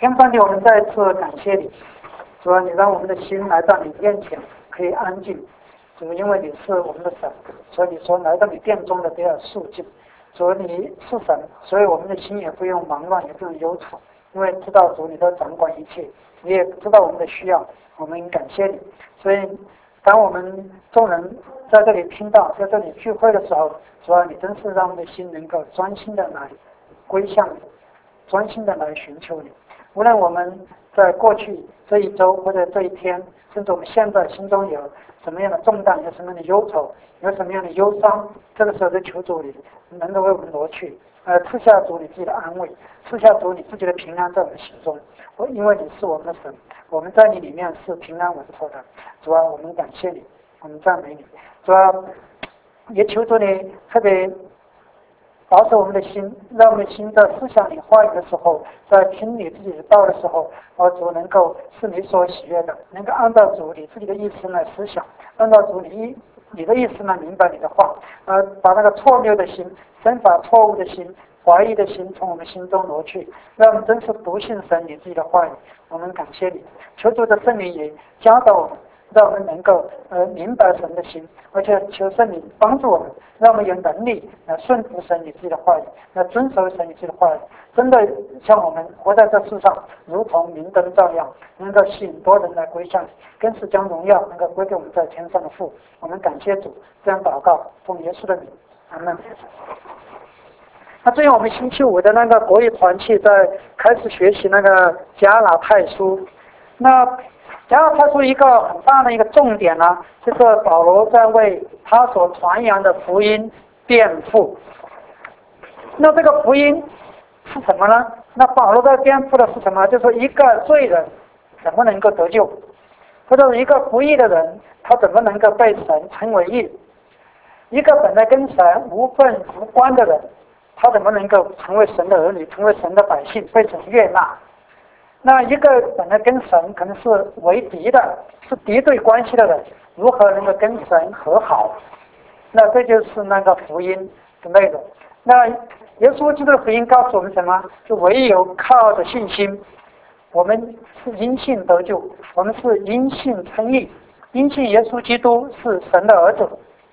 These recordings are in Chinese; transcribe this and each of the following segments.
天上帝，我们再次感谢你，主啊，你让我们的心来到你面前可以安静。主，因为你是我们的神，所以你说来到你殿中的都要肃静。主，你是神，所以我们的心也不用忙乱，也不用忧愁，因为知道主你都掌管一切，你也知道我们的需要，我们感谢你。所以当我们众人在这里听到，在这里聚会的时候，主啊，你真是让我们的心能够专心的来归向你，专心的来寻求你。无论我们在过去这一周或者这一天，甚至我们现在心中有什么样的重担，有什么样的忧愁，有什么样的忧伤，这个时候就求主你能够为我们挪去，赐下主你自己的安慰，赐下主你自己的平安在我们心中。因为你是我们的神，我们在你里面是平安稳妥的。主啊，我们感谢你，我们赞美你。主啊，也求主你特别保守我们的心，让我们的心在思想你话语的时候，在听你自己的道的时候，主能够是你所喜悦的，能够按照主你自己的意思来思想，按照主你的意思来明白你的话，把那个错谬的心、生发错误的心、怀疑的心从我们心中挪去，让我们真是笃信神你自己的话语。我们感谢你，求主的圣灵也教导我们，让我们能够明白神的心，而且求圣灵帮助我们，让我们有能力来顺服神你自己的话语，来遵守神你自己的话语，真的像我们活在这世上如同明灯照耀，能够吸引多人来归向你，更是将荣耀能够归给我们在天上的父。我们感谢主，这样祷告奉耶稣的名，阿们。那最近我们星期五的那个国语团契在开始学习那个加拉太书。那加拉太书一个很大的一个重点呢，就是保罗在为他所传扬的福音辩护。那这个福音是什么呢？那保罗在辩护的是什么？就是说一个罪人怎么能够得救，或者是一个不义的人他怎么能够被神称为义，一个本来跟神无份无关的人他怎么能够成为神的儿女，成为神的百姓，被神悦纳。那一个本来跟神可能是为敌的，是敌对关系的人，如何能够跟神和好？那这就是那个福音的内容。那耶稣基督的福音告诉我们什么？就唯有靠着信心，我们是因信得救，我们是因信称义，因信耶稣基督是神的儿子，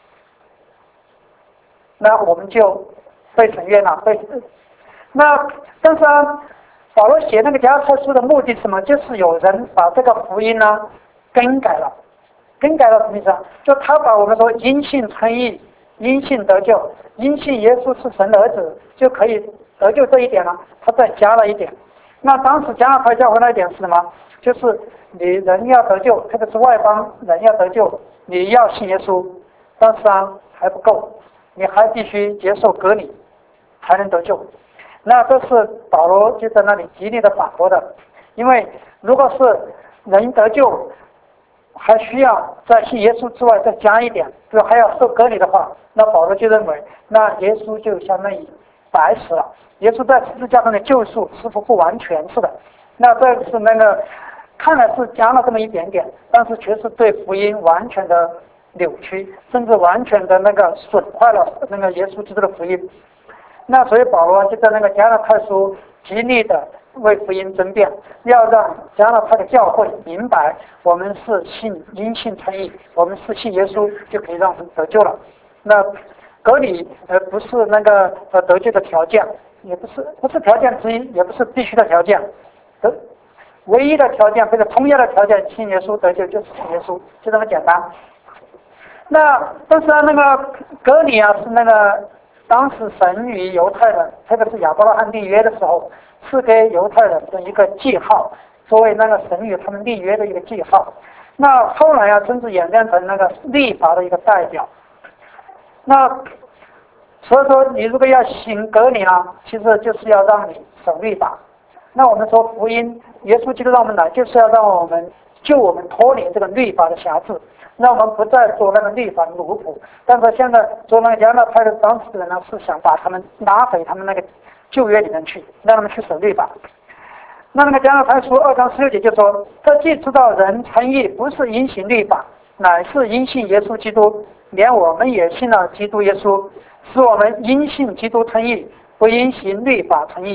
那我们就被神悦纳。那但是保罗写那个加拉太书的目的是什么？就是有人把这个福音呢更改了。更改了什么意思啊？就他把我们说因信称义、因信得救、因信耶稣是神的儿子就可以得救这一点呢，他再加了一点。那当时加拉太教会那一点是什么？就是你人要得救，特别是外邦人要得救，你要信耶稣，但是还不够，你还必须接受割礼才能得救。那这是保罗就在那里极力的反驳的，因为如果是人得救还需要在信耶稣之外再加一点，比如还要受割礼的话，那保罗就认为那耶稣就相当于白死了，耶稣在十字架上的救赎是否不完全是的。那这是那个看来是加了这么一点点，但是却是对福音完全的扭曲，甚至完全的那个损坏了那个耶稣基督的福音。那所以保罗就在那个加拉太书极力的为福音争辩，要让加拉太的教会明白，我们是因信称义，我们是信耶稣就可以让我们得救了。那割礼不是那个得救的条件，也不是条件之一，也不是必须的条件。唯一的条件或者同样的条件，信耶稣得救就是信耶稣，就这么简单。那但是那个割礼是那个当时神与犹太人，特别是亚伯拉罕立约的时候，赐给犹太人的一个记号，作为那个神与他们立约的一个记号。那后来甚至演变成那个律法的一个代表。那所以说，你如果要行割礼其实就是要让你守律法。那我们说福音，耶稣基督让我们来，就是要让我们救我们脱离这个律法的辖制，让我们不再做那个律法的奴仆。但是现在做那个加拉太的当时的人呢，是想把他们拉回他们那个旧约里面去，让他们去守律法。那个加拉太书2章16节就说：这既知道人称义不是因行律法，乃是因信耶稣基督，连我们也信了基督耶稣，使我们因信基督称义，不因行律法称义。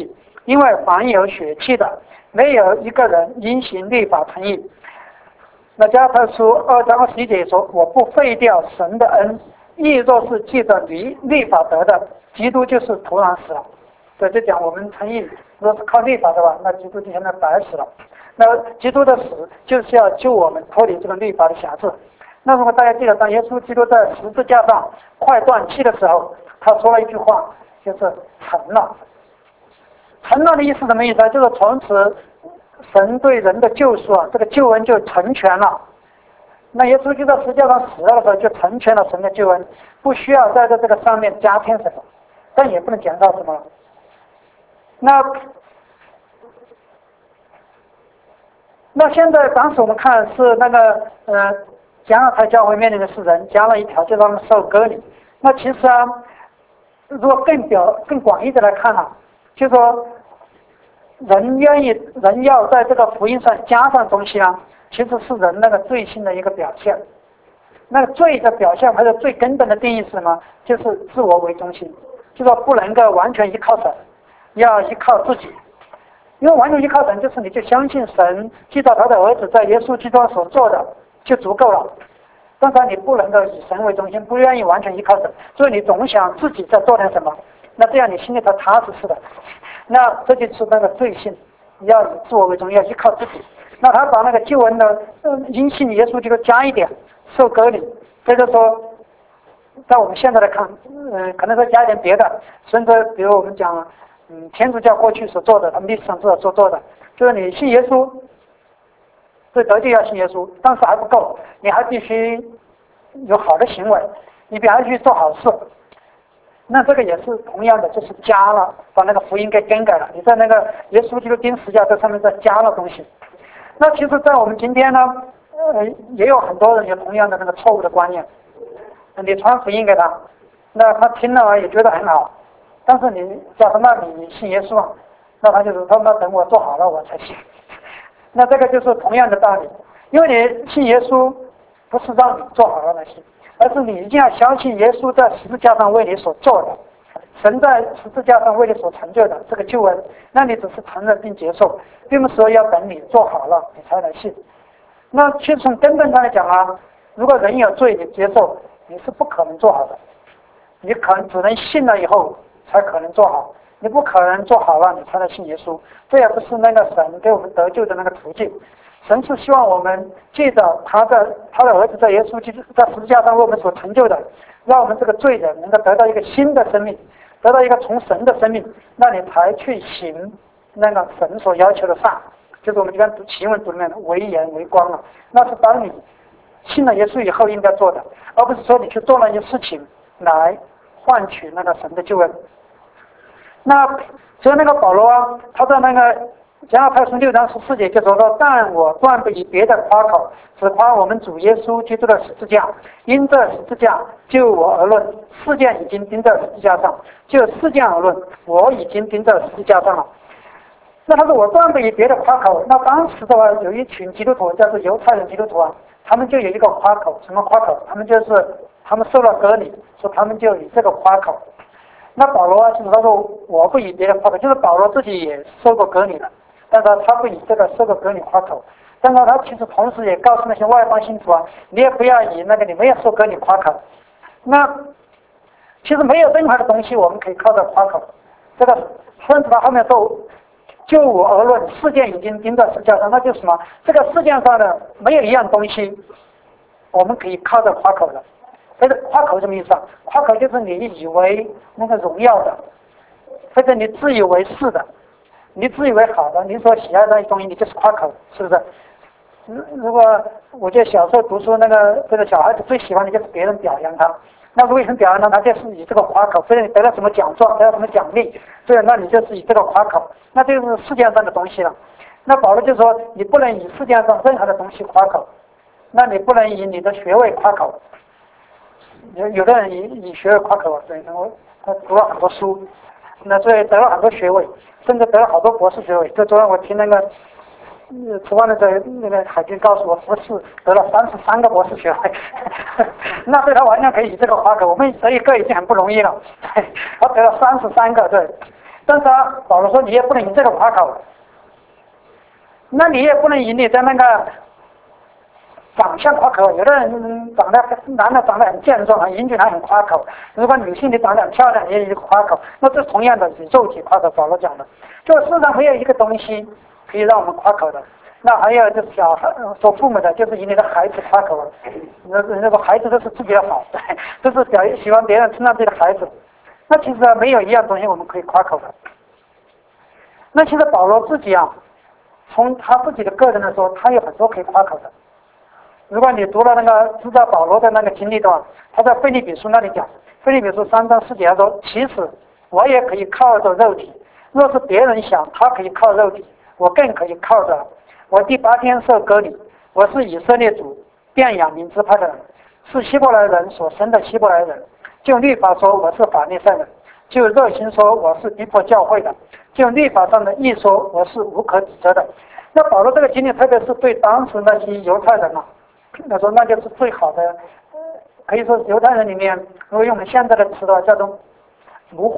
因为凡有血气的，没有一个人因行律法称义。那加拉太书2章21节说：“我不废掉神的恩，义若是借着律法得的，基督就是徒然死了。”所以就讲我们称义，如果是靠律法的话，那基督就现在白死了。那基督的死就是要救我们脱离这个律法的辖制。那如果大家记得，当耶稣基督在十字架上快断气的时候，他说了一句话，就是成了。成了的意思什么意思啊？就是从此神对人的救赎啊，这个救恩就成全了。那耶稣就在十字架上死了的时候，就成全了神的救恩，不需要在这个上面加添什么，但也不能减少什么。那现在当时我们看是那个加拉太教会面临的是人加了一条，就让他们受割礼。那其实啊，如果更广义的来看啊，就说人要在这个福音上加上东西啊，其实是人那个罪性的一个表现。那个罪的表现或者最根本的定义是什么？就是自我为中心，就说不能够完全依靠神，要依靠自己。因为完全依靠神，就是你就相信神记到他的儿子在耶稣基督所做的就足够了。但是你不能够以神为中心，不愿意完全依靠神，所以你总想自己在做点什么。那这样你心里头踏实似的。那这就是那个罪性，要以自我为中心，要依靠自己。那他把那个救恩的因信耶稣基督加一点，受割礼。所以说，在我们现在来看，可能再加一点别的，甚至比如我们讲。天主教过去所做的，他们历史上所做的，就是你信耶稣，对得救要信耶稣，但是还不够，你还必须有好的行为，你必须做好事。那这个也是同样的，就是加了，把那个福音给更改了。你在那个耶稣基督钉十字架在上面再加了东西。那其实，在我们今天呢，也有很多人有同样的那个错误的观念。你传福音给他，那他听了也觉得很好。但是你叫他，那你信耶稣啊？那他就说，他等我做好了我才信。那这个就是同样的道理，因为你信耶稣不是让你做好了来信，而是你一定要相信耶稣在十字架上为你所做的，神在十字架上为你所成就的这个救恩，那你只是承认并接受，并不是说要等你做好了你才来信。那其实从根本上来讲啊，如果人有罪你接受，你是不可能做好的，你可能只能信了以后才可能做好，你不可能做好了你才能信耶稣，这也不是那个神给我们得救的那个途径。神是希望我们借着他的儿子在耶稣基督在十字架上为我们所成就的，让我们这个罪人能够得到一个新的生命，得到一个从神的生命，那你才去行那个神所要求的善，就是我们一般读启文读里面的为盐为光了，那是当你信了耶稣以后应该做的，而不是说你去做了一些事情来换取那个神的救恩。那所以那个保罗啊，他在那个加拉太书6章14节就说到，但我断不以别的夸口，只夸我们主耶稣基督的十字架。因这十字架就我而论，事件已经钉在十字架上；就事件而论，我已经钉在十字架上了。那他说我断不以别的夸口。那当时的话，有一群基督徒叫做犹太人基督徒啊，他们就有一个夸口，什么夸口？他们受了割礼，说他们就以这个夸口。那保罗啊，就是他说我不以别的夸口，就是保罗自己也受过割礼的，但是他不以这个受过割礼夸口。但是他其实同时也告诉那些外邦信徒啊，你也不要以那个你没有受割礼夸口。那其实没有任何的东西我们可以靠着夸口。这个甚至他后面说，就我而论，事件已经钉在十字架上，那就是什么？这个世界上的没有一样东西我们可以靠着夸口的。这个夸口什么意思啊？夸口就是你以为那个荣耀的，或者你自以为是的，你自以为好的，你所喜爱的东西，你就是夸口，是不是？如果我觉得小时候读书这个小孩子最喜欢的就是别人表扬他，那如果有人表扬他，他就是以这个夸口，或者你得了什么奖状，得了什么奖励，对，那你就是以这个夸口，那就是世界上的东西了。那保罗就说，你不能以世界上任何的东西夸口，那你不能以你的学位夸口。有的人以学位夸口，对，他读了很多书，那所以得了很多学位，甚至得了好多博士学位。就昨天我听那个吃饭的时候，那个海军告诉我，博士得了33个博士学位，那对他完全可以以这个夸口。我们得一个已经很不容易了，他得了33个，对。 但是啊，保罗说你也不能以这个夸口，那你也不能以你的那个长相夸口。有的人男的长得很健壮、很英俊，还很夸口；如果女性你长得很漂亮，也夸口。那这同样的以肉体夸口。保罗讲的，就世上没有一个东西可以让我们夸口的。那还有就是做父母的，就是以你的孩子夸口。那个孩子都是自己的好，都是喜欢别人称赞自己的孩子。那其实没有一样东西我们可以夸口的。那其实保罗自己啊，从他自己的个人来说，他有很多可以夸口的。如果你读了那个知道保罗的那个经历的话，他在腓立比书那里讲，腓立比书3章4节他说：“其实我也可以靠着肉体，若是别人想他可以靠肉体，我更可以靠着。我第8天受割礼，我是以色列族便雅悯支派的人，是希伯来人所生的希伯来人。就律法说我是法利赛人，就热心说我是逼迫教会的，就律法上的义说我是无可指责的。”那保罗这个经历，特别是对当时那些犹太人啊，他说那就是最好的，可以说犹太人里面，如果用我们现在的词的话，叫做模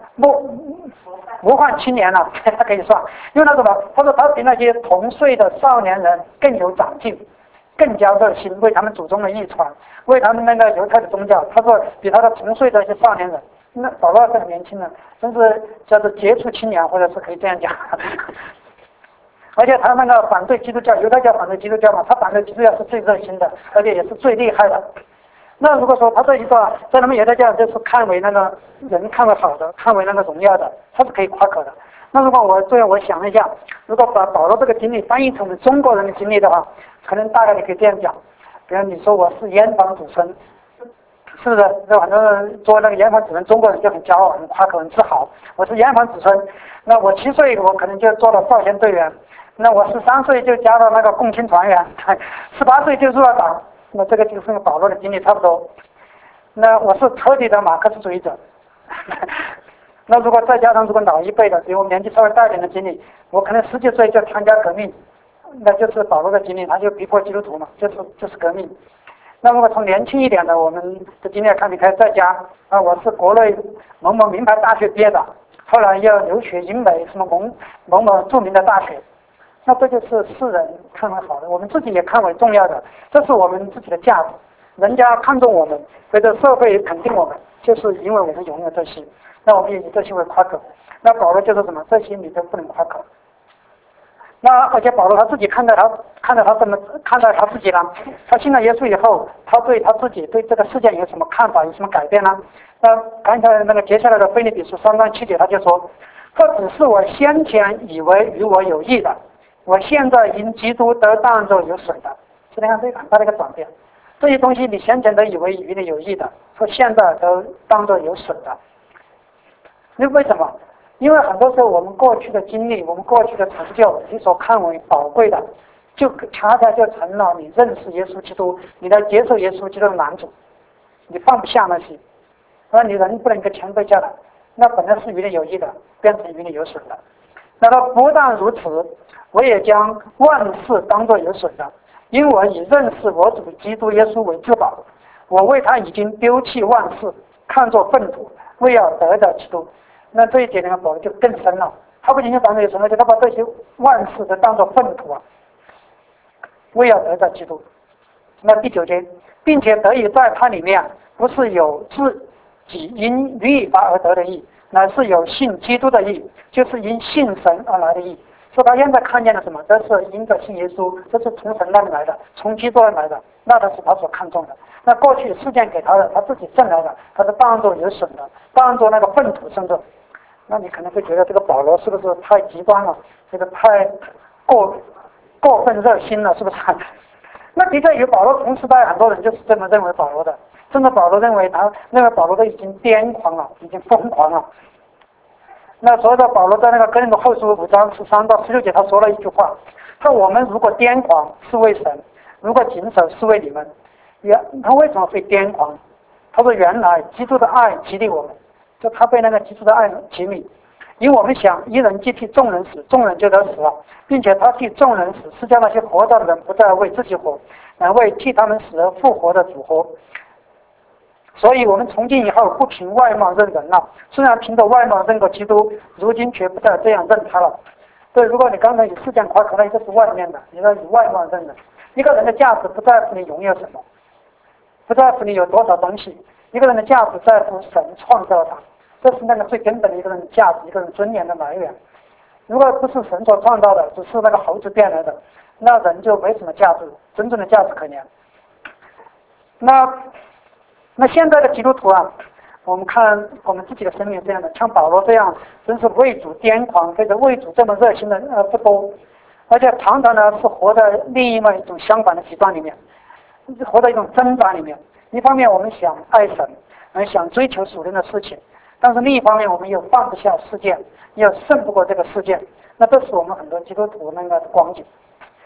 范青年了，他可以算。因为那什么，他说他比那些同岁的少年人更有长进，更加热心，为他们祖宗的遗传，为他们那个犹太的宗教。他说比他的同岁的一些少年人，那保罗是很年轻的，真是叫做杰出青年，或者是可以这样讲。而且他那个反对基督教，犹太教反对基督教嘛，他反对基督教是最热心的，而且也是最厉害的。那如果说他这一段在他们犹太教就是看为那个人看为好的，看为那个荣耀的，他是可以夸口的。那如果我想了一下，如果把保罗这个经历翻译成我们中国人的经历的话，可能大概你可以这样讲，比如你说我是烟房子孙，是不是？反正做那个烟房子孙，中国人就很骄傲、很夸口、很自豪。我是烟房子孙，那我7岁我可能就做了少先队员。那我13岁就加了那个共青团员，18岁就入了党，那这个就是跟保罗的经历差不多。那我是彻底的马克思主义者。那如果再加上如果老一辈的，比我年纪稍微大一点的经历，我可能10几岁就参加革命，那就是保罗的经历，他就逼迫基督徒嘛，就是革命。那如果从年轻一点的，我们的经历看，你可以再加啊，我是国内某某名牌大学毕业的，后来要留学英美什么某某著名的大学。那这就是世人看为好的，我们自己也看为重要的，这是我们自己的价值。人家看重我们，或者社会肯定我们，就是因为我们拥有这些，那我们也以这些为夸口。那保罗就是什么？这些你都不能夸口。那而且保罗他自己看待他怎么看待他自己呢？他信了耶稣以后，他对他自己对这个事件有什么看法，有什么改变呢？那刚才那个接下来的腓立比书3章7节他就说：“这只是我先前以为与我有益的。我现在因基督都当作有损的。”所以你看这个很大的一个转变，这些东西你先前都以为与你有益的，说现在都当作有损的。因为什么？因为很多时候我们过去的经历，我们过去的成就，你所看为宝贵的，就恰恰就成了你认识耶稣基督，你来接受耶稣基督的拦阻，你放不下那些，那你人不能够谦卑下来，那本来是与你有益的，变成与你有损的。那么不但如此，我也将万事当作有损的，因我以认识我主基督耶稣为至宝。我为他已经丢弃万事，看作粪土，为要得着基督。那这一点呢，保罗就更深了。他不仅仅当作有损，而且他把这些万事都当作粪土啊，为要得着基督。那第9节，并且得以在他里面，不是有自己因律法而得的义，乃是有信基督的义，就是因信神而来的义。所以他现在看见了什么？这是因着信耶稣，这是从神那里来的，从基督而来的，那都是他所看重的。那过去事件给他的，他自己挣来的，他是当作有损的，当作那个粪土，甚至。那你可能会觉得这个保罗是不是太极端了？这个太过分热心了，是不是？那的确有保罗同时代很多人就是这么认为保罗的，甚至保罗认为保罗都已经癫狂了，已经疯狂了。那所以的保罗在那个哥林多后书5章13到16节，他说了一句话，他说：“我们如果癫狂是为神，如果谨守是为你们。”他为什么会癫狂？他说：“原来基督的爱激励我们。”就他被那个基督的爱激励，因为我们想一人既替众人死，众人就得死了，并且他替众人死，是叫那些活着的人不再为自己活，乃为替他们死而复活的主活。 所以我们从今以后不凭外貌认人了。虽然凭着外貌认过基督，如今却不再这样认他了。对，如果你刚才以事件夸，可能这是外面的，你要以外貌认人。一个人的价值不在乎你拥有什么，不在乎你有多少东西，一个人的价值在乎神创造他，这是那个最根本的一个人的价值，一个人尊严的来源。如果不是神所创造的，只是那个猴子变来的，那人就没什么价值，真正的价值可言。那现在的基督徒啊，我们看我们自己的生命这样的，像保罗这样，真是为主癫狂或者为主这么热心的不多，而且常常呢是活在另外一种相反的极端里面，活在一种挣扎里面。一方面我们想爱神，想追求属灵的事情，但是另一方面我们又放不下世界，又胜不过这个世界。那这是我们很多基督徒那个光景。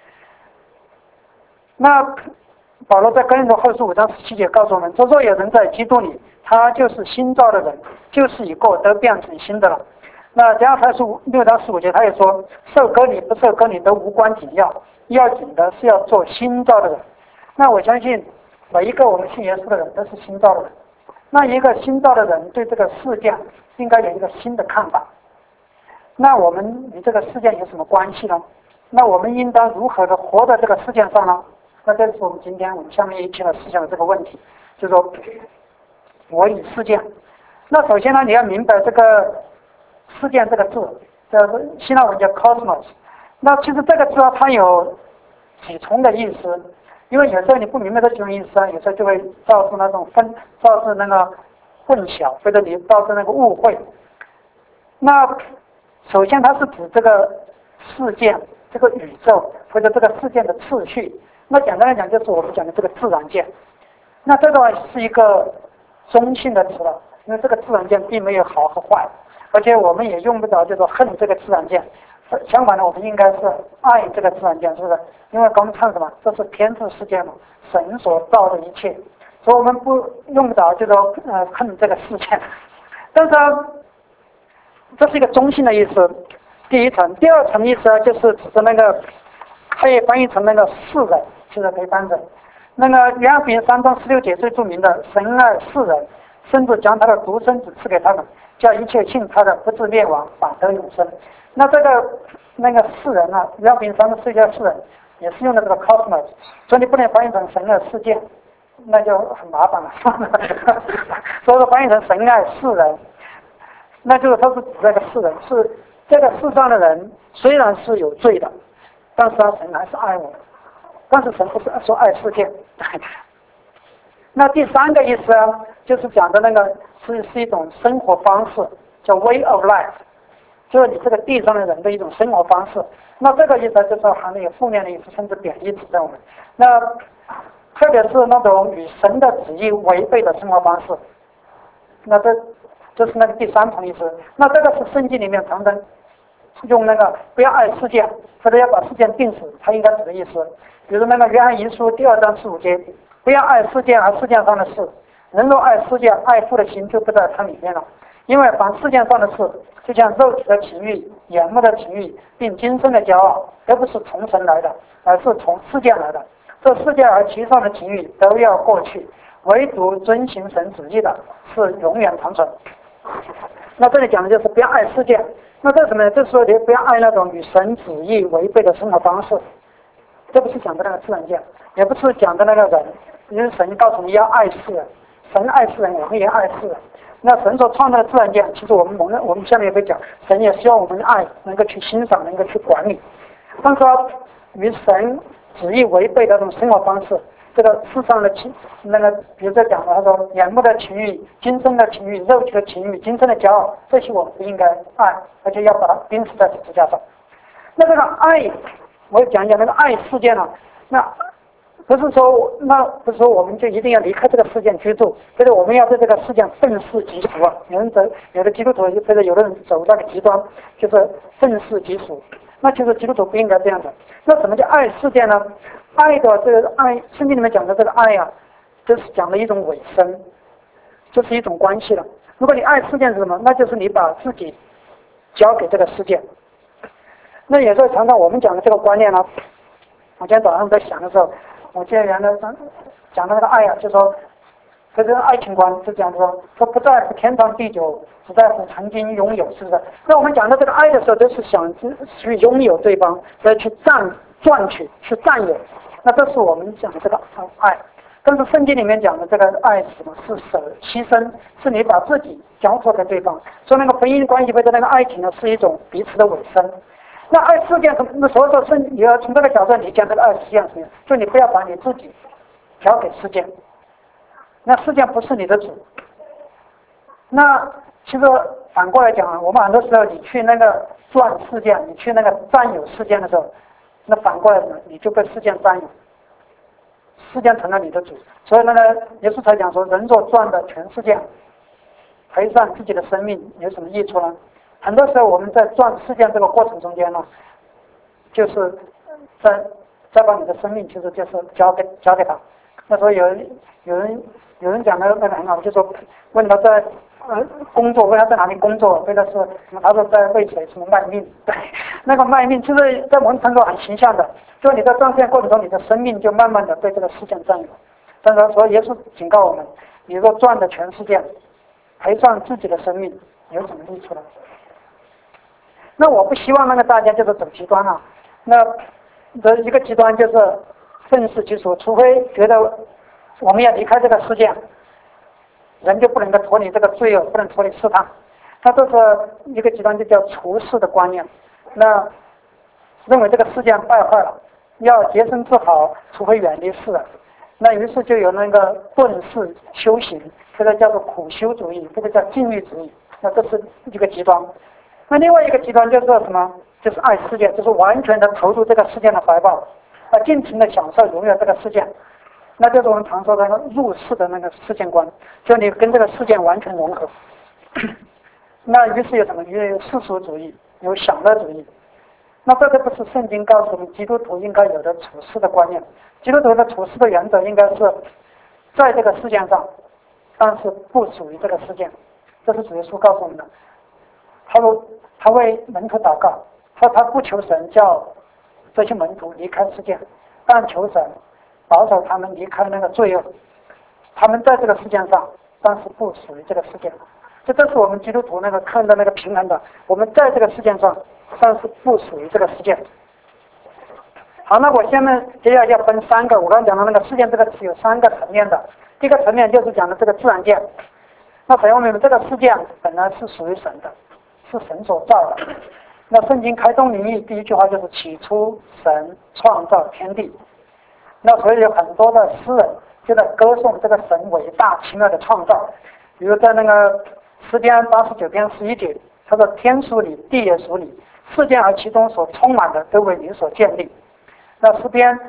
那保罗在哥林多后书5章17节告诉我们说，若有人在基督里，他就是新造的人，就是已过都变成新的了。那加拉太书6章15节他也说，受割礼不受割礼都无关紧要，要紧的是要做新造的人。那我相信每一个我们信耶稣的人都是新造的人。那一个新造的人对这个事件应该有一个新的看法。那我们与这个事件有什么关系呢？那我们应当如何的活在这个事件上呢？那这是我们今天我们下面一期的思想的这个问题，就是说我与事件。那首先呢，你要明白这个事件这个字，叫希腊文叫 cosmos。那其实这个字啊，它有几重的意思，因为有时候你不明白这几种意思啊，有时候就会造成那种造成那个混淆，或者你造成那个误会。那首先它是指这个事件、这个宇宙或者这个事件的次序。那简单来讲，就是我们讲的这个自然界。那这个是一个中性的词了，因为这个自然界并没有好和坏，而且我们也用不着就说恨这个自然界。相反的，我们应该是爱这个自然界，是不是？因为刚刚唱什么？这是天之世界嘛，神所造的一切，所以我们用不着就说恨这个世界。但是这是一个中性的意思，第一层。第二层意思就是指着那个，可以翻译成那个世人。现在可以翻成那个约翰福音3章16节最著名的，神爱世人，甚至将他的独生子赐给他们，叫一切信他的不至灭亡，反得永生。那这个那个世人啊，约翰福音3章17节世人也是用的这个 cosmos， 所以你不能翻译成神爱世界，那就很麻烦了。所以说翻译成神爱世人，那就是他是指这个世人，是这个世上的人虽然是有罪的，但是神还是爱我们。但是神不是说爱世界。那第三个意思啊，就是讲的那个是一种生活方式，叫 way of life， 就是你这个地上的人的一种生活方式。那这个意思就是含有负面的意思，甚至贬义词在我们。那特别是那种与神的旨意违背的生活方式，那这是那个第三层意思。那这个是圣经里面常常用那个不要爱世界，或者要把世界定死，它应该指的意思。比如那个约翰一书2章15节，不要爱世界和世界上的事，人若爱世界，爱父的心就不在它里面了。因为凡世界上的事，就像肉体的情欲、眼目的情欲，并今生的骄傲，都不是从神来的，而是从世界来的。这世界和其上的情欲都要过去，唯独遵行神旨意的是永远长存。那这里讲的就是不要爱世界。那这是什么呢？就是说你不要爱那种与神旨意违背的生活方式。这不是讲的那个自然界，也不是讲的那个人，因为神告诉你要爱世人，神爱世人，我们也爱世人。那神所创造的自然界，其实我们下面也会讲，神也希望我们爱，能够去欣赏，能够去管理。但是与神旨意违背的那种生活方式，这个世上的那个，比如说讲的他说眼目的情欲、今生的情欲、肉体的情欲、今生的骄傲，这些我们不应该爱，而且要把它钉死在十字架上。那这个爱，我讲一讲那个爱事件呢，那不是说我们就一定要离开这个事件居住，或者我们要对这个事件愤世嫉俗啊。有的基督徒或者有的人走那个极端，就是愤世嫉俗。那其实基督徒不应该这样的。那什么叫爱事件呢？爱的这个爱，圣经里面讲的这个爱啊，就是讲的一种委身，就是一种关系了。如果你爱事件是什么？那就是你把自己交给这个事件。那有时候常常我们讲的这个观念呢，我今天早上在想的时候，我记得原来讲的那个爱啊，就说这是爱情观，就讲说不在乎天长地久，只在乎曾经拥有，是不是？那我们讲到这个爱的时候，都是想去拥有对方，所以去赚取，去占有。那这是我们讲这个爱。但是圣经里面讲的这个爱是什么？是牺牲，是你把自己交托给对方。所以那个婚姻关系或者那个爱情呢，是一种彼此的委身。那爱世界什么？那所以说是你要从这个角度理解这个爱世界什么？就你不要把你自己交给世界，那世界不是你的主。那其实反过来讲啊，我们很多时候你去那个赚世界，你去那个占有世界的时候，那反过来什么？你就被世界占有。世界成了你的主，所以呢，耶稣才讲说，人若赚了全世界，赔上自己的生命，有什么益处呢？很多时候我们在赚世界这个过程中间呢，就是在把你的生命，就是交给他。那时候有人讲的那个很好，就说问他在工作，问他在哪里工作，对他说什么？他说在为谁什么卖命？对，那个卖命就是在某种程度很形象的，就你在赚世界过程中，你的生命就慢慢的被这个世界占有。但是说耶稣警告我们，你若赚了全世界，赔上自己的生命，有什么益处呢？那我不希望那个大家就是走极端了。那这一个极端就是愤世嫉俗，除非觉得我们要离开这个世界，人就不能够脱离这个罪恶，不能脱离试探。它这是一个极端，就叫除世的观念。那认为这个世界败坏了，要洁身自好，除非远离世人。那于是就有那个顿世修行，这个叫做苦修主义，这个叫禁欲主义。那这是一个极端。那另外一个极端就是什么？就是爱世界，就是完全的投入这个世界的怀抱，尽情的享受拥有这个世界。那就是我们常说的那个入世的那个世界观，就你跟这个世界完全融合。那于是有什么？有世俗主义，有享乐主义。那这个不是圣经告诉我们基督徒应该有的处世的观念。基督徒的处世的原则应该是在这个世界上，但是不属于这个世界。这是主耶稣告诉我们的。他说他为门徒祷告，说他不求神叫这些门徒离开世界，但求神保守他们离开那个罪恶。他们在这个世界上，但是不属于这个世界。这是我们基督徒那个看的那个平衡的。我们在这个世界上，但是不属于这个世界。好，那我下面接下来要分三个。我刚刚讲的那个世界这个词有三个层面的。第一个层面就是讲的这个自然界。那朋友们，这个世界本来是属于神的，是神所造的。那圣经开宗明义第一句话就是起初神创造天地。那所以有很多的诗人就在歌颂这个神伟大奇妙的创造。比如在那个诗篇89篇11节，他说天属你，地也属你，世界和其中所充满的都为你所建立。那诗篇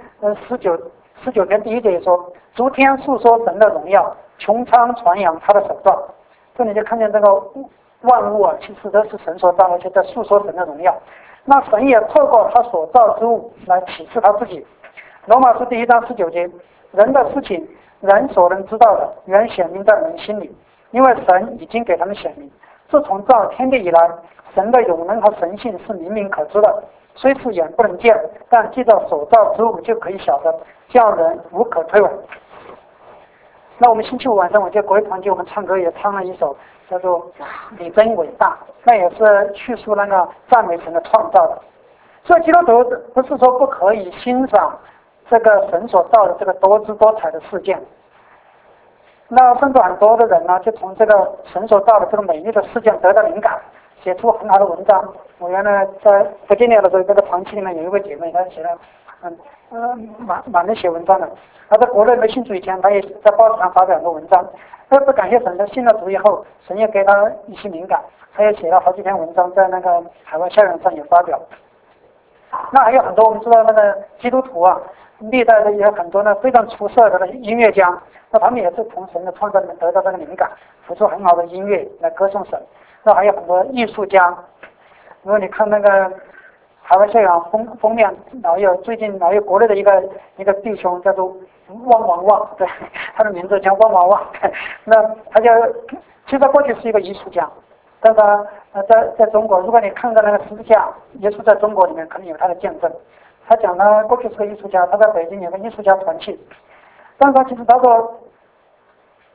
19篇第1节也说，诸天述说神的荣耀，穹苍传扬他的手段。这你就看见这个万物啊，其实都是神所造，而且在述说神的荣耀。那神也透过他所造之物来启示他自己。罗马书第1章19节，人的事情，人所能知道的，原显明在人心里，因为神已经给他们显明。自从造天地以来，神的永能和神性是明明可知的，虽是眼不能见，但记着所造之物就可以晓得，叫人无可推诿。那我们星期五晚上，我记得国乐团体我们唱歌也唱了一首叫做你真伟大，那也是叙述那个赞美神的创造的。所以基督徒不是说不可以欣赏这个神所造的这个多姿多彩的世界，那甚至很多的人呢，就从这个神所造的这个美丽的世界得到灵感，写出很好的文章。我原来在不建业的时候，这个团体里面有一位姐妹，她写了满人写文章的。她在国内没信主以前，她也在报纸上发表很多文章。她是感谢神，她信了主以后，神也给她一些灵感，她也写了好几篇文章，在那个海外校园上也发表。那还有很多我们知道那个基督徒啊，历代的也有很多呢非常出色的音乐家，那他们也是从神的创造里面得到这个灵感，谱出很好的音乐来歌颂神。那还有很多艺术家，如果你看那个海外校园封面，最近老有国内的一个弟兄叫做汪王旺，对，他的名字叫汪王旺。那他其实过去是一个艺术家。但是在中国，如果你看到那个十字架，耶稣在中国里面可能有他的见证。他讲他过去是个艺术家，他在北京有个艺术家团体，但是他其实他说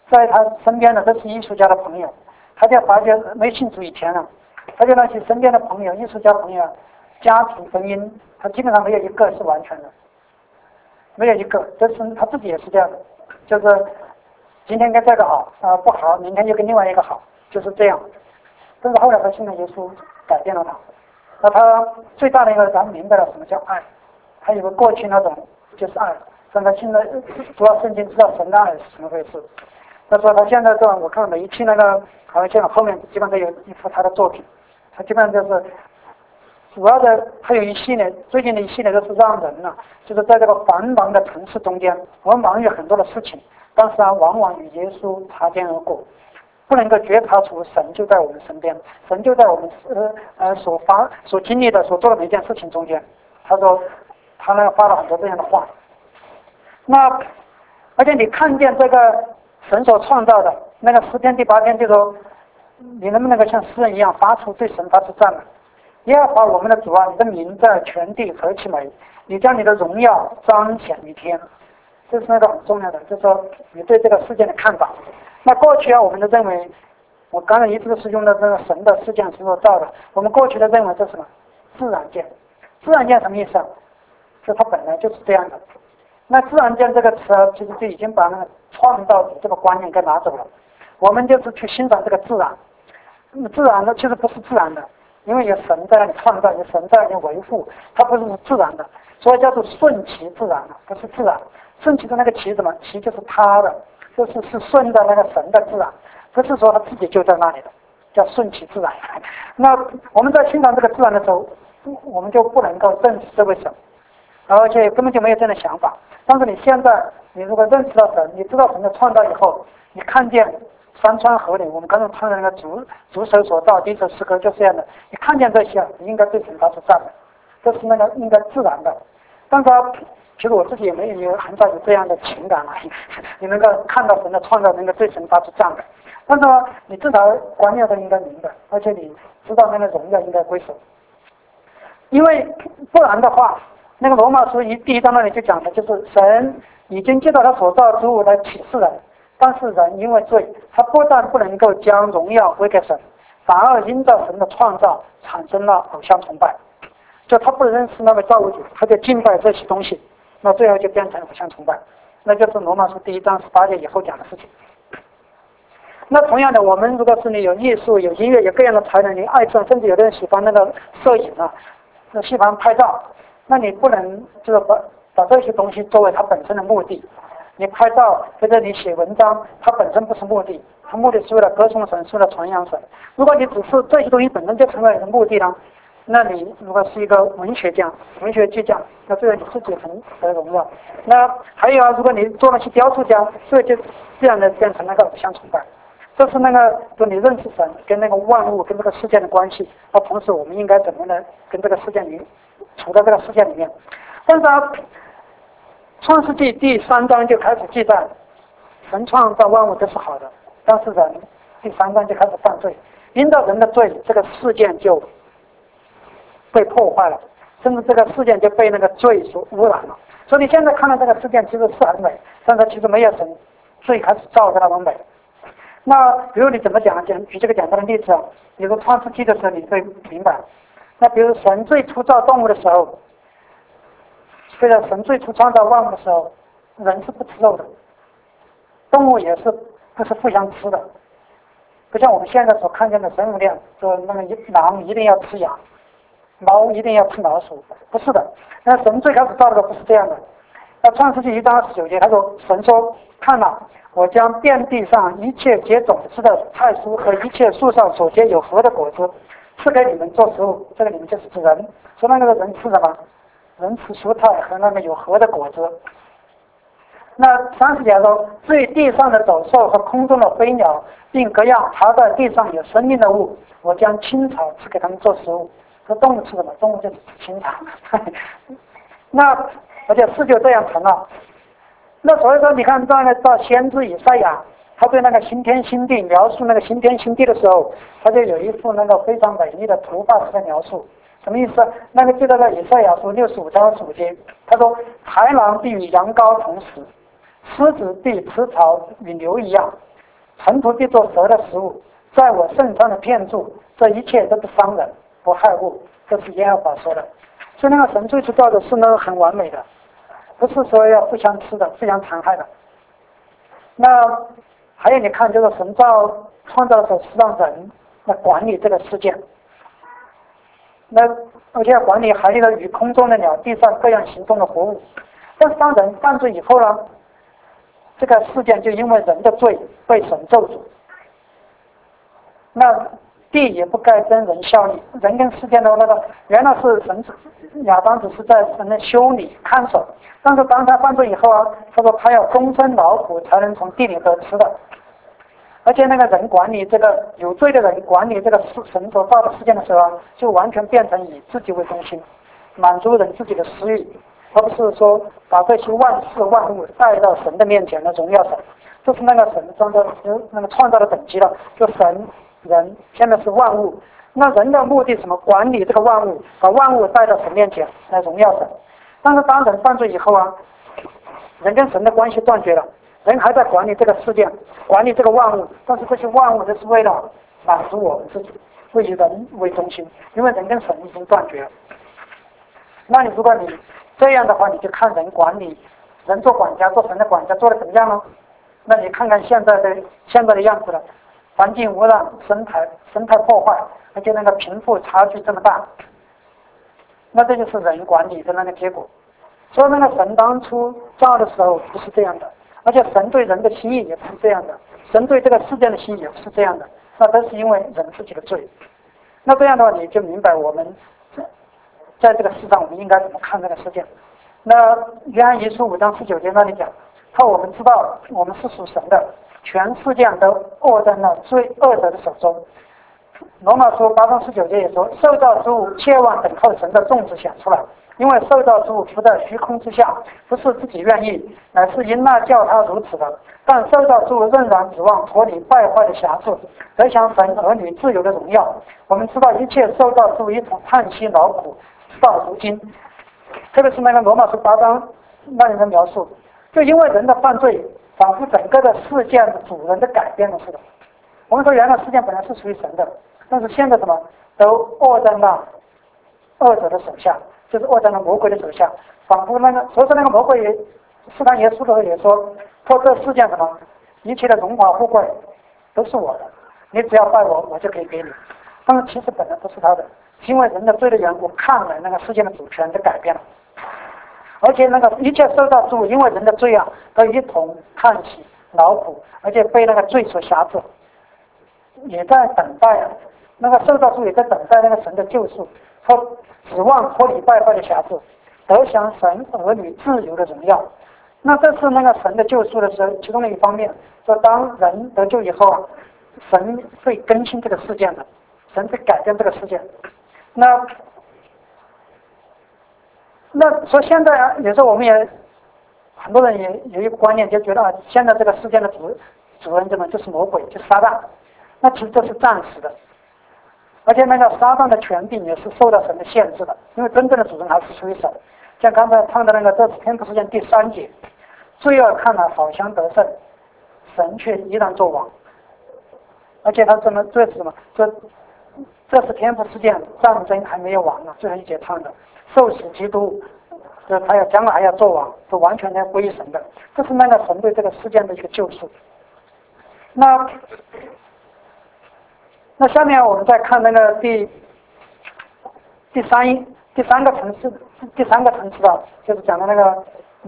在他身边的都是艺术家的朋友，他就发觉没信主以前呢，他就那些身边的朋友，艺术家朋友，家庭婚姻，他基本上没有一个是完全的，没有一个，都是他自己也是这样的，就是今天跟这个好不好，明天又跟另外一个好，就是这样。但是后来他信了耶稣，改变了他。那他最大的一个，咱们明白了什么叫爱，还有个过去那种就是爱，但他现在主要圣经知道神的爱是什么回事。他说他现在这我看每一期那个好像后面基本上都有一幅他的作品，他基本上就是主要的，还有一系列最近的一系列都是让人呢，就是在这个繁忙的城市中间，我们忙于很多的事情，但是往往与耶稣擦肩而过。不能够觉察出神就在我们身边，神就在我们所经历的、所做的每一件事情中间。他说，他呢发了很多这样的话。那而且你看见这个神所创造的那个诗篇第8篇就说，你能不能够像诗人一样发出对神发出赞美？耶和华我们的主啊，你的名在全地何其美！你将你的荣耀彰显于天。这是那个很重要的，就是说你对这个事件的看法。那过去我们都认为，我刚才一直都是用的这个神的事件是所造的。我们过去的认为这是什么？自然界。自然界什么意思啊？就它本来就是这样的。那自然界这个词其实就已经把那个创造主这个观念给拿走了。我们就是去欣赏这个自然。那么自然呢，其实不是自然的，因为有神在那里创造，有神在那里维护，它不是自然的，所以叫做顺其自然，不是自然。顺其的那个其什么？其就是他的。是顺着那个神的自然，不是说他自己就在那里的，叫顺其自然。那我们在欣赏这个自然的时候，我们就不能够认识这位神，而且根本就没有这样的想法。但是你现在，你如果认识到神，你知道神的创造以后，你看见山川河流，我们刚才唱的那个主手所造，第一首诗歌就是这样的。你看见这些，你应该对神发出赞美，这是那个应该自然的。但是其实我自己也没有很少有这样的情感啊，你能够看到神的创造，能够对神发出赞美。但是你至少观念都应该明白，而且你知道那个荣耀应该归神。因为不然的话，那个罗马书第1章那里就讲的，就是神已经借着他所造之物来启示人，但是人因为罪，他不但不能够将荣耀归给神，反而因着神的创造产生了偶像崇拜。就他不认识那位造物主，他就敬拜这些东西。那最后就变成偶像崇拜，那就是罗马书第1章18节以后讲的事情。那同样的，我们如果是你有艺术、有音乐、有各样的才能，你爱上，甚至有的人喜欢那个摄影啊，喜欢拍照，那你不能就是把这些东西作为它本身的目的。你拍照或者你写文章，它本身不是目的，它目的是为了歌颂神，是为了传扬神。如果你只是这些东西本身就成为你的目的呢？那你如果是一个文学家、文学巨匠，那这个你自己很得荣耀。那还有如果你做那些雕塑家，这就自然的变成那个偶像崇拜。这是那个就你认识神跟那个万物跟这个世界的关系。那同时我们应该怎么呢？跟这个世界里处在这个世界里面。但是创世纪第3章就开始记载，神创造万物都是好的，但是人第3章就开始犯罪，因着人的罪，这个事件就被破坏了，甚至这个事件就被那个罪所污染了。所以你现在看到这个事件其实是很美，但是其实没有神最开始造的那么美。那比如你怎么举这个简单的例子啊？比如创世纪的时候你会明白。那比如神最初造动物的时候，或者神最初创造万物的时候，人是不吃肉的，动物也是不是互相吃的，不像我们现在所看见的神物链，说那个狼一定要吃羊，猫一定要吃老鼠，不是的。那神最开始造的不是这样的。那创世纪1章19节他说，神说，看了，我将遍地上一切结种子的菜蔬和一切树上所结有核的果子赐给你们做食物。这个你们就是指人，说那个人吃什么？人吃蔬菜和那个有核的果子。那30节说，至于地上的走兽和空中的飞鸟，并各样爬在地上有生命的物，我将青草赐给他们做食物。说动物吃什么？动物就是吃青草。那而且事就这样成了。那所以说，你看到先知以赛亚，他对那个新天新地描述那个新天新地的时候，他就有一幅那个非常美丽的图画式的描述。什么意思？那个记得在以赛亚书65章5节，他说：豺狼必与羊羔同食，狮子必吃草与牛一样， 尘土必作蛇的食物，在我圣上的片住，这一切都不伤人，不害物。这是耶和华说的。所以那个神最初造的是呢很完美的，不是说要互相吃的、互相残害的。那还有你看，就是神创造的时候是让人来管理这个世界，那而且要管理海里的鱼、空中的鸟、地上各样行动的活物。但是当人犯罪以后呢，这个世界就因为人的罪被神咒诅。那地也不该跟人效力，人跟世界的那个原来是亚当只是在神的修理看守，但是当他犯罪以后啊，他说他要终身劳苦才能从地里得吃的。而且那个人管理这个有罪的人管理这个神所造的世界的时候啊，就完全变成以自己为中心，满足人自己的私欲，而不是说把这些万事万物带到神的面前来荣耀神。这是那个神那个创造的等级了，就神人现在是万物。那人的目的是什么？管理这个万物，把万物带到神面前来荣耀神。但是当人犯罪以后啊，人跟神的关系断绝了，人还在管理这个世界，管理这个万物，但是这些万物都是为了满足我们自己，以人为中心，因为人跟神已经断绝了。那如果你这样的话，你就看人管理，人做管家，做神的管家做得怎么样呢？那你看看现在的样子了，环境污染，生态破坏，而且那个贫富差距这么大，那这就是人管理的那个结果。所以那个神当初造的时候不是这样的，而且神对人的心意也不是这样的，神对这个世界的心意也不是这样的，那都是因为人自己的罪。那这样的话，你就明白我们在这个世上我们应该怎么看这个世界。那约翰一书5章19节那里讲，我们知道我们是属神的，全世界都握在那罪恶者的手中。罗马书8章19节也说，受造之物切望等候神的种子显出来，因为受造之物伏在虚空之下，不是自己愿意，乃是因那叫他如此的。但受造之物仍然指望脱离败坏的辖制，得享神儿女自由的荣耀。我们知道一切受造之物一同叹息劳苦，直到如今。特别是那个罗马书8章那里的描述，就因为人的犯罪，仿佛整个的事件的主人都改变了似的。我们说原来事件本来是属于神的，但是现在什么都握在那恶者的手下，就是握在那魔鬼的手下，仿佛那个，所以说那个魔鬼也试探耶稣的时候也说，说这世界什么一切的荣华富贵都是我的，你只要拜我，我就可以给你。但是其实本来不是他的，是因为人的罪的缘故，看了那个世界的主权就改变了。而且那个一切受造之物，因为人的罪啊，都一同叹息劳苦，而且被那个罪所辖制，也在等待啊。那个受造之物也在等待那个神的救赎，指望脱离败坏的辖制，得享神儿女自由的荣耀。那这是那个神的救赎的时候，其中的一方面。说当人得救以后啊，神会更新这个世界的，神会改变这个世界。那说现在啊，有时候我们也很多人也有一个观念，就觉得啊，现在这个世界的主人怎么就是魔鬼，就是撒旦。那其实这是暂时的，而且那个撒旦的权柄也是受到神的限制的，因为真正的主人还是属于神。像刚才看的那个这次天赋事件第3节，罪恶看来好像得胜，神却依然作王。而且他这是什么？这是天赋事件，战争还没有完呢。最后一节唱的受死基督，他将来还要做王，是完全要归于神的。这是那个神对这个事件的一个救赎。那下面我们再看那个第三个层次的，就是讲的那个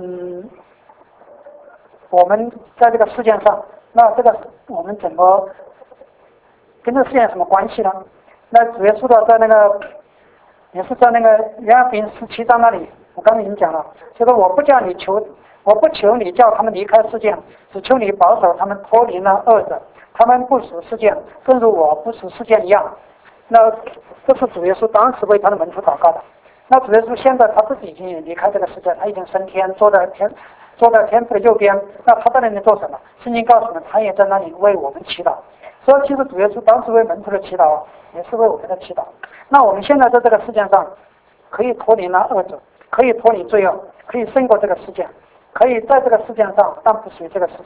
我们在这个事件上，那这个我们怎么跟这个事件有什么关系呢？那主耶稣的在那个也是在那个约翰福音17章那里，我刚才已经讲了，就是我不求你叫他们离开世界，只求你保守他们脱离那恶者。他们不属世界，正如我不属世界一样。那这是主耶稣当时为他的门徒祷告的。那主耶稣现在他自己已经离开这个世界，他已经升天，坐在天父的右边。那他在那里做什么？圣经告诉我们，他也在那里为我们祈祷。所以其实主耶稣当时为门徒的祈祷，也是为我们的祈祷。那我们现在在这个世界上，可以脱离那恶者，可以脱离罪恶，可以胜过这个世界，可以在这个世界上，但不属于这个世界。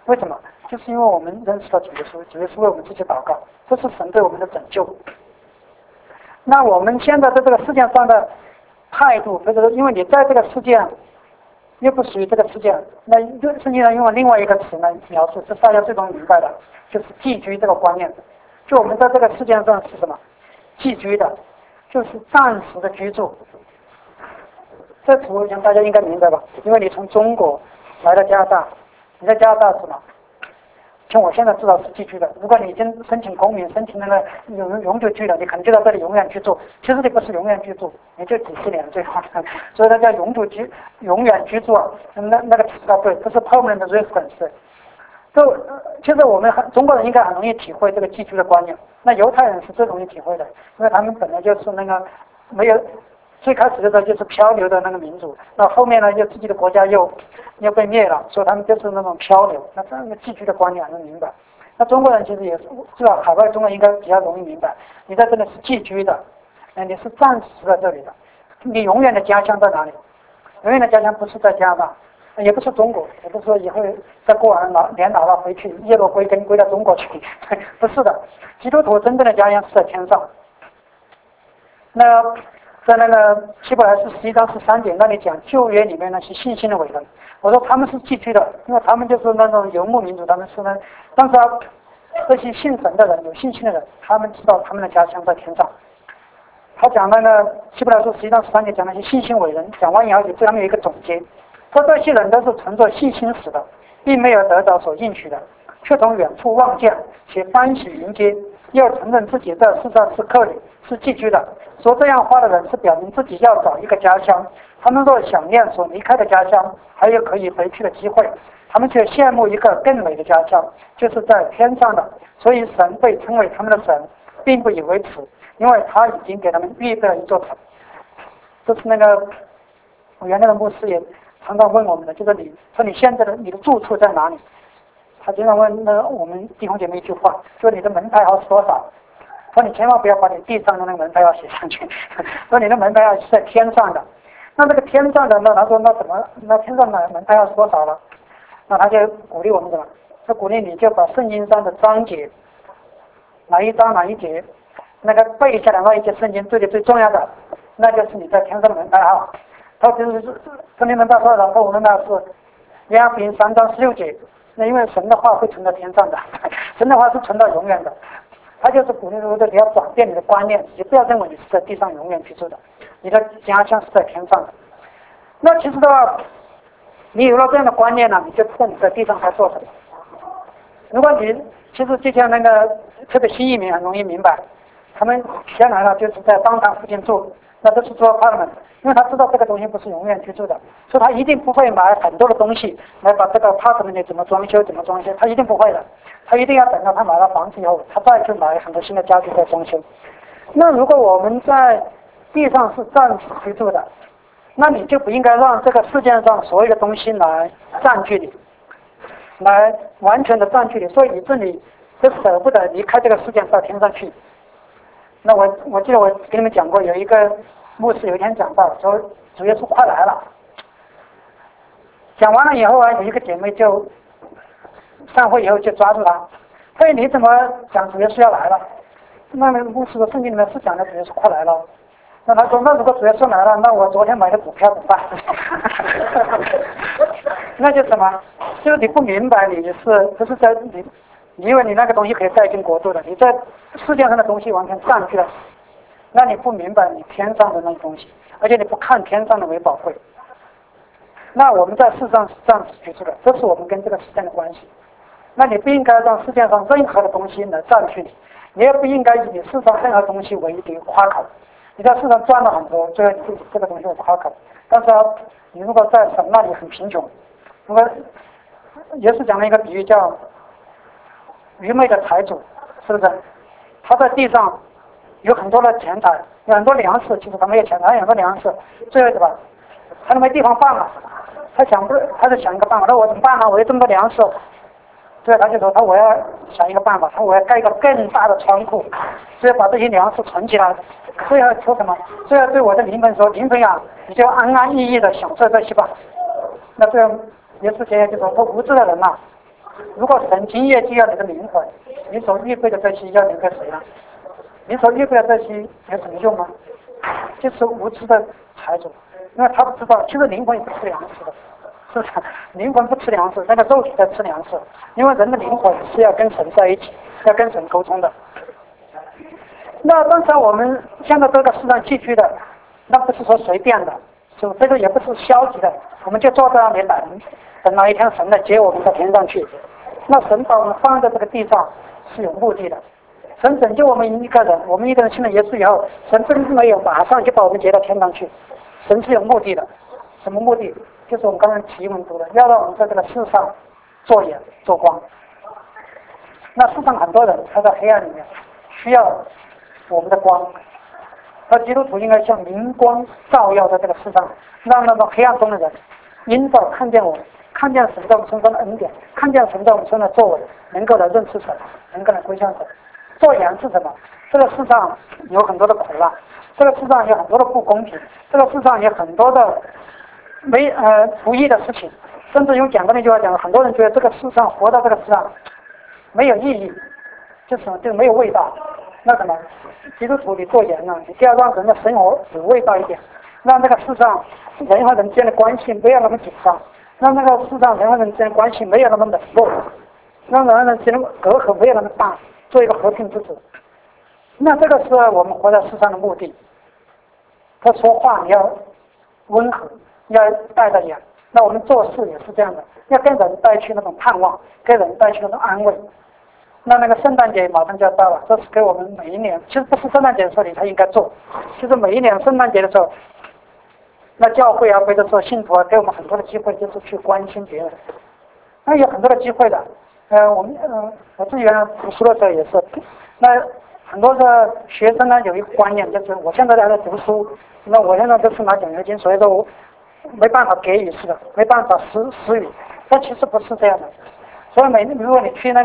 为什么？就是因为我们认识了主耶稣，主耶稣为我们自己祷告，这是神对我们的拯救。那我们现在在这个世界上的态度，或者说因为你在这个世界又不属于这个世界，那圣经上用了另外一个词来描述，这是大家最容易明白的，就是寄居这个观念。就我们在这个世界上是什么？寄居的，就是暂时的居住。这词我想大家应该明白吧？因为你从中国来到加拿大，你在加拿大是什么？像我现在至少是寄居的。如果你已经申请公民，申请那个永久居了，你可能就在这里永远居住。其实你不是永远居住，你就几十年最好的，所以它叫永远居住啊。那个词对，不是 permanent residence。其实我们中国人应该很容易体会这个寄居的观念。那犹太人是最容易体会的，因为他们本来就是那个没有。最开始的时候就是漂流的那个民族，那后面呢，就自己的国家又被灭了，所以他们就是那种漂流。那这样的寄居的观念还能明白。那中国人其实也是，至少海外中国应该比较容易明白。你在这里是寄居的，你是暂时在这里的，你永远的家乡在哪里？永远的家乡不是在加拿大，也不是中国，也不是说以后再过完年老了回去叶落归根归到中国去，不是的。基督徒真正的家乡是在天上。那在那个希伯来书11章13节那里讲旧约里面那些信心的伟人，我说他们是寄居的，因为他们就是那种游牧民族，他们是呢，但是这些信神的人、有信心的人，他们知道他们的家乡在天上。他讲那个希伯来书11章13节讲那些信心伟人，讲完以后就最后面有一个总结，说这些人都是存着信心死的，并没有得着所应许的，却从远处望见，且欢喜迎接，又承认自己在世上是客旅，是寄居的。说这样话的人是表明自己要找一个家乡，他们若想念所离开的家乡，还有可以回去的机会，他们却羡慕一个更美的家乡，就是在天上的。所以神被称为他们的神，并不以为耻，因为他已经给他们预备了一座城。这是那个我原来的牧师也常常问我们的，就是你说你现在的你的住处在哪里？他经常问那我们弟兄姐妹一句话，说你的门牌号是多少？说你千万不要把你地上的那个门牌号写上去，说你的门牌号是在天上的。那这个天上的，那他说那怎么？那天上的门牌号是多少了？那他就鼓励我们什么？他鼓励你就把圣经上的章节，哪一章哪一节，那个背下来那一节圣经对你最重要的，那就是你在天上的门牌号。他就是圣经门牌号，然后我们那是约翰福音3章16节。那因为神的话会存到天上的，神的话是存到永远的。他就是鼓励说你要转变你的观念，你不要认为你是在地上永远居住的，你的家乡是在天上的。那其实的话，你有了这样的观念呢，你就知道你在地上在做什么。如果你其实就像那个特别新移民很容易明白，他们先来了就是在当堂附近住，那都是做 apartment， 因为他知道这个东西不是永远居住的，所以他一定不会买很多的东西来把这个 apartment 怎么装修，他一定不会的。他一定要等到他买了房子以后，他再去买很多新的家具再装修。那如果我们在地上是暂时居住的，那你就不应该让这个世界上所有的东西来占据你，来完全的占据你，所以以致你都舍不得离开这个世界到天上去。那我记得我给你们讲过，有一个牧师有一天讲到说主耶稣快来了，讲完了以后有一个姐妹就散会以后就抓住他，所以你怎么讲主耶稣要来了？那个牧师说圣经里面是讲的主耶稣快来了。那他说那如果主耶稣来了，那我昨天买的股票怎么办？那就什么？就是你不明白你是不是在你以为你那个东西可以带进国度的，你在世界上的东西完全占据了，那你不明白你天上的那个东西，而且你不看天上的为宝贵。那我们在世上是暂时居住的，这是我们跟这个世界的关系。那你不应该让世界上任何的东西来占据你，你也不应该以你世上任何东西为一个夸口。你在世上赚了很多，最后你会以这个东西为夸口。但是你如果在神那里很贫穷，如果也是讲了一个比喻叫愚昧的财主，是不是？他在地上有很多的钱财，有很多粮食，其实他没有钱，他有很多粮食，最后怎么？他都没地方放了，他就想一个办法，那我怎么办呢？我有这么多粮食，所以他就说我要想一个办法，我要盖一个更大的仓库，所以把这些粮食存起来。最后说什么？最后对我的灵魂说：“灵魂啊，你就安安逸逸的享受这些吧。”那最后耶稣节就说：“无知的人呐， 如果神今夜就要你的灵魂，你所预备的这些要留给谁呢？你所预备的这些有什么用吗？就是无知的财主，因为他不知道，其实灵魂也不吃粮食的，是不是？灵魂不吃粮食，那个肉体在吃粮食，因为人的灵魂是要跟神在一起，要跟神沟通的。那当时我们现在这个世上寄居的，那不是说随便的，就这个也不是消极的，我们就坐在那里等哪一天神来接我们到天上去。那神把我们放在这个地上是有目的的，神拯救我们一个人，我们一个人信了耶稣以后，神并没有马上就把我们接到天上去，神是有目的的。什么目的？就是我们刚才题文读的，要让我们在这个世上做盐做光。那世上很多人他在黑暗里面，需要我们的光，而基督徒应该像明光照耀在这个世上，让那么黑暗中的人因着看见我们，看见神在我们身上的恩典，看见神在我们身上的作为，能够来认识神，能够来归向神。做盐是什么？这个世上有很多的苦难，这个世上有很多的不公平，这个世上有很多的不义的事情，甚至用简单的一句话讲，很多人觉得这个世上活到这个世上没有意义，就是没有味道。那什么，基督徒你做盐呢，你就要让人的生活有味道一点，让这个世上人和人之间的关系不要那么紧张，让这个世上人和人之间的关系没有那么冷漠，让人和人之间的隔阂没有那么大，做一个和平之子。那这个是我们活在世上的目的。他说话你要温和，要带着盐。那我们做事也是这样的，要跟人带去那种盼望，给人带去那种安慰。那个圣诞节马上就要到了，这是给我们每一年，其实不是圣诞节的时候你才应该做，其实每一年圣诞节的时候，那教会啊或者说信徒啊给我们很多的机会，就是去关心别人。那有很多的机会的，我自己原来读书的时候也是，那很多的学生呢有一个观念，就是我现在还在读书，那我现在都是拿奖学金，所以说我没办法给予似的，没办法施予，但其实不是这样的。所以如果你去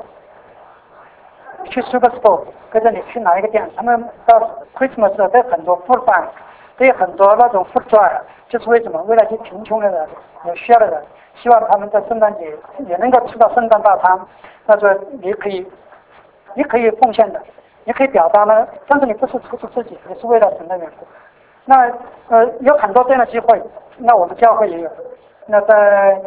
去 Superstore 或者你去哪一个店，他们到 Christmas 都有很多 food bank， 都有很多那种 food drive， 就是为什么？为了一些贫穷的人、有需要的人，希望他们在圣诞节也能够吃到圣诞大餐。那说你可以奉献的，你可以表达呢，但是你不是出自自己，也是为了神的缘故。那有很多这样的机会，那我们教会也有。那在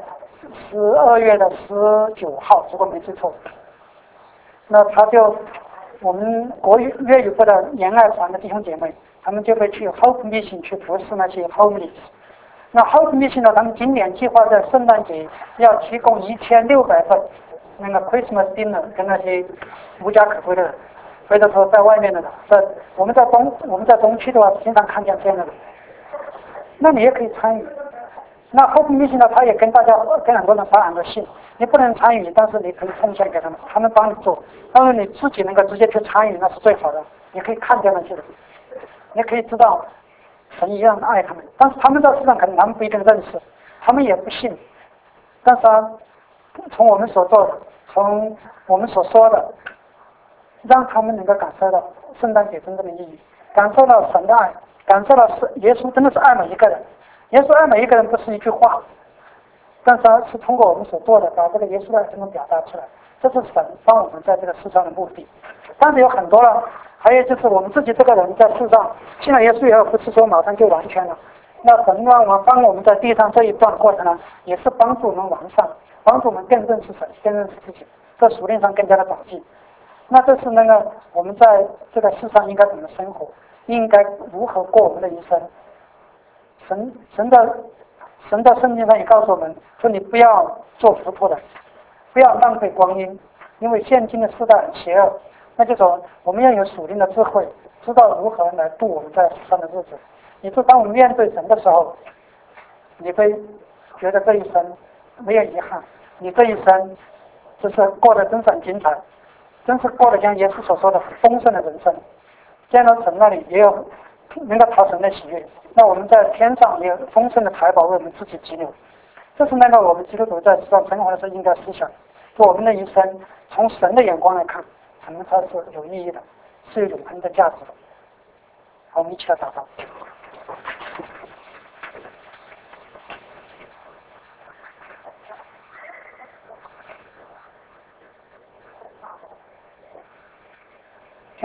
12月19号，如果没记错。那我们国语粤语部的研爱团的弟兄姐妹，他们就会去 Hope Mission 去服侍那些 homeless。那 Hope Mission 呢，他们今年计划在圣诞节要提供1600份那个 Christmas dinner 跟那些无家可归的人，或者说在外面的人，我们在中区的话，经常看见这样的人。那你也可以参与。那 Hope Mission 呢，他也跟很多人发很多信，你不能参与，但是你可以奉献给他们，他们帮你做。但是你自己能够直接去参与，那是最好的。你可以看见那些人，你可以知道神一样爱他们，但是他们在世上可能他们不一定认识，他们也不信。但是从我们所做的，从我们所说的，让他们能够感受到圣诞节真正的意义，感受到神的爱，感受到耶稣真的是爱每一个人。耶稣爱每一个人不是一句话，但是通过我们所做的，把这个耶稣的爱真正表达出来，这是神帮我们在这个世上的目的。但是有很多了，还有就是我们自己这个人在世上信了耶稣以后，不是说马上就完全了。那神帮我们在地上这一段过程呢，也是帮助我们完善，帮助我们更认识神，更认识自己，在属灵上更加的长进。那这是我们在这个世上应该怎么生活，应该如何过我们的一生。神在圣经上也告诉我们说，你不要做糊涂的，不要浪费光阴，因为现今的世代很邪恶。那就说我们要有属灵的智慧，知道如何来度我们在世上的日子。你说当我们面对神的时候，你会觉得这一生没有遗憾，你这一生就是过得真是很精彩，真是过得像耶稣所说的丰盛的人生。见到神那里也有能够讨神的喜悦，那我们在天上也有丰盛的财宝为我们自己积留。这是我们基督徒在世上生活的时候应该思想，就我们的一生从神的眼光来看，什么才是有意义的，是有永恒的价值的。好，我们一起来祷告。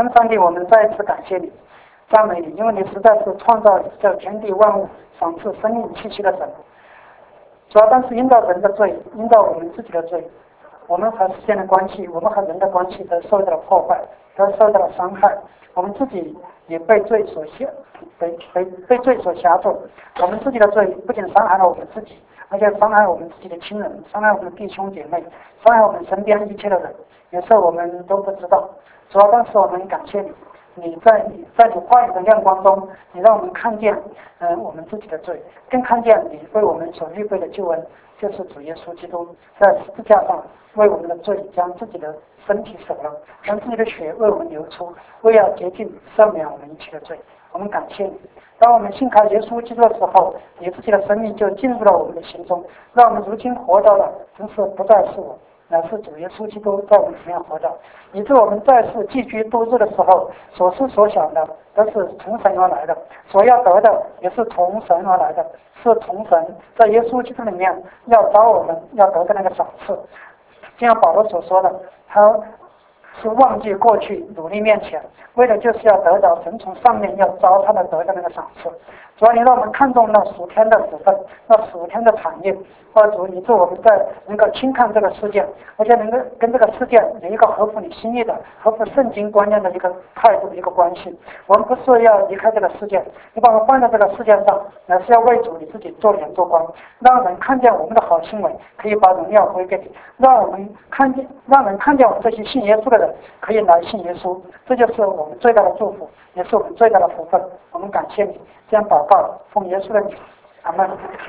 天父上帝，我们再一次感谢你，赞美你，因为你实在是创造这天地万物、赏赐生命气息的神。主要但是因着人的罪，因着我们自己的罪，我们和世间的关系，我们和人的关系都受到了破坏，都受到了伤害。我们自己也被罪所被罪所辖住。我们自己的罪不仅伤害了我们自己，而且伤害我们自己的亲人，伤害我们的弟兄姐妹，伤害我们身边一切的人。有时候我们都不知道。主要当时我们感谢你，你在你话语的亮光中，你让我们看见我们自己的罪，更看见你为我们所预备的救恩，就是主耶稣基督在十字架上为我们的罪将自己的身体舍了，将自己的血为我们流出，为要洁净赦免我们一切的罪。我们感谢你。当我们信靠耶稣基督的时候，你自己的生命就进入了我们的心中，让我们如今活到了，真是不再是我，乃是主耶稣基督在我们里面活着，以致我们在世寄居度日的时候，所思所想的都是从神而来的，所要得的也是从神而来的，是从神在耶稣基督里面要招我们要得的那个赏赐。就像保罗所说的，他是忘记过去，努力面前，为的就是要得着神从上面要招他的得的那个赏赐。主要你让我们看重那属天的福分，那属天的产业。主，以致我们在能够轻看这个世界，而且能够跟这个世界有一个合乎你心意的、合乎圣经观念的一个态度的一个关系。我们不是要离开这个世界，你把我们放在这个世界上，乃是要为主你自己做脸做光，让人看见我们的好行为，可以把荣耀归给你；让人看见我们这些信耶稣的人，可以来信耶稣。这就是我们最大的祝福，也是我们最大的福分。我们感谢你，这样祷告，奉耶稣的名，阿们。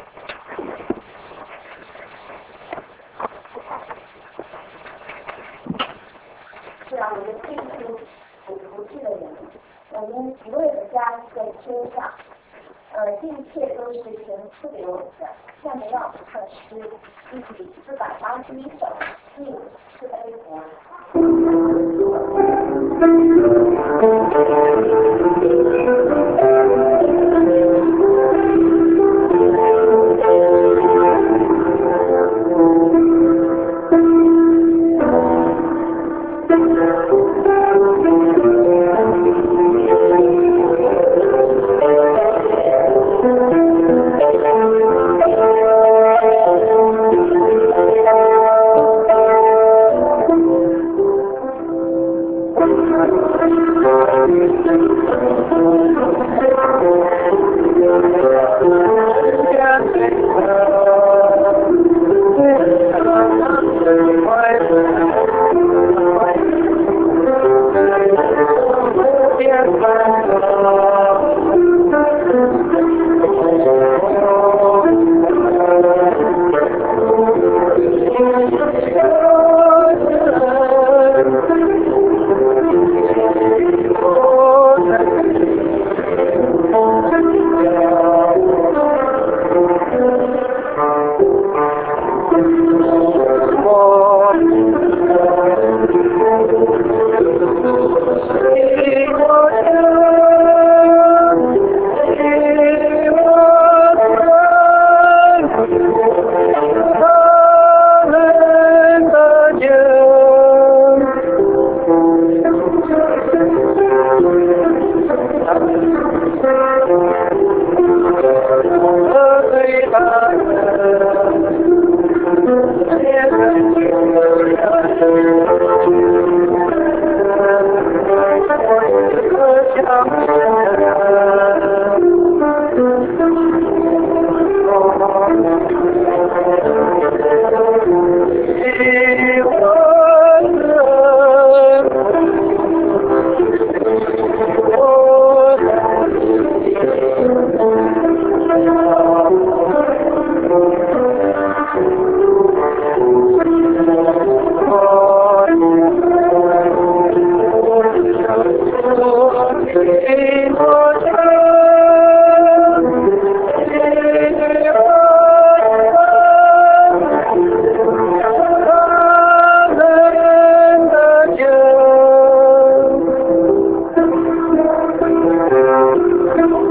是啊，我们并不是很不幸的人，我们只为了家在天上，这一切都是神赐给我们的。下面让我们唱诗，一起481首，敬是悲国。